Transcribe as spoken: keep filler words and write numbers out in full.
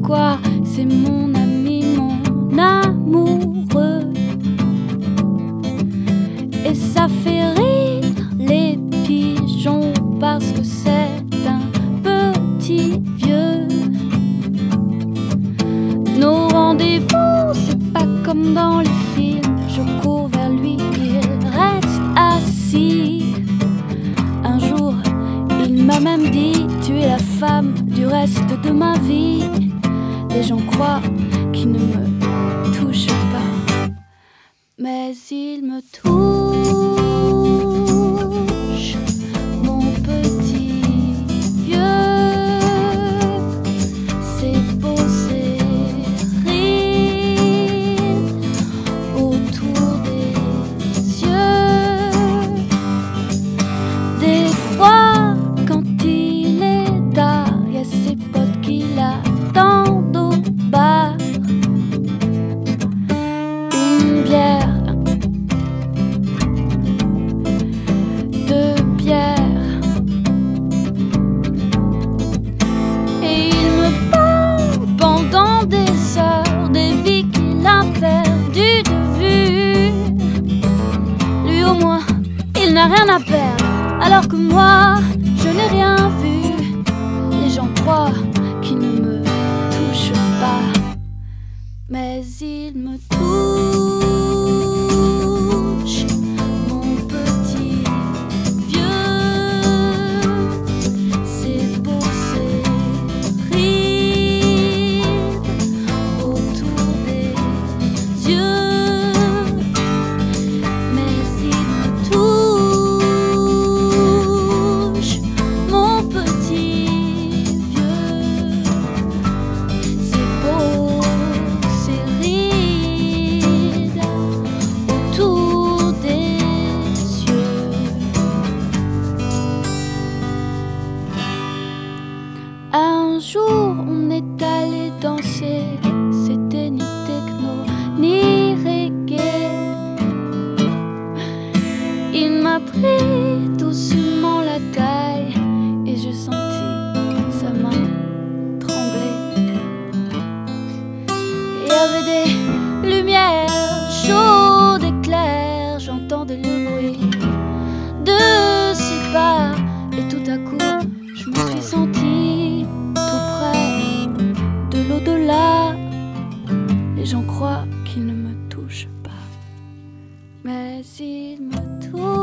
pourquoi c'est mon ami, mon amoureux. Et ça fait rire les pigeons parce que c'est un petit vieux. Nos rendez-vous, c'est pas comme dans les films. Je cours vers lui, il reste assis. Un jour, il m'a même dit: tu es la femme du reste de ma vie. Les gens croient qu'il ne me touche pas, mais il me touche. Mon petit vieux, c'est beau, c'est rire autour des yeux. Des fois, quand il est tard, y a ses potes qui l'attendent au bar. Une bière, deux bières, et il me parle pendant des heures des vies qu'il a perdues de vue. Lui au moins, il n'a rien à perdre, alors que moi, je n'ai rien vu. Les gens croient qu'il ne me touche pas, mais il me touche. Mon petit vieux, c'est beau, c'est rire autour des yeux, mais il me touche. Mon petit vieux, c'est beau, c'est rire autour des yeux. Un jour, on est allé danser. C'était ni techno, ni reggae. Il m'a pris doucement la taille et j'ai senti sa main trembler. Il y avait des lumières chaudes et claires, j'entendais le bruit de ses pas. Et tout à coup, je me suis sentie tout près de l'au-delà. Les gens croient qu'il ne me touche pas, mais il me touche.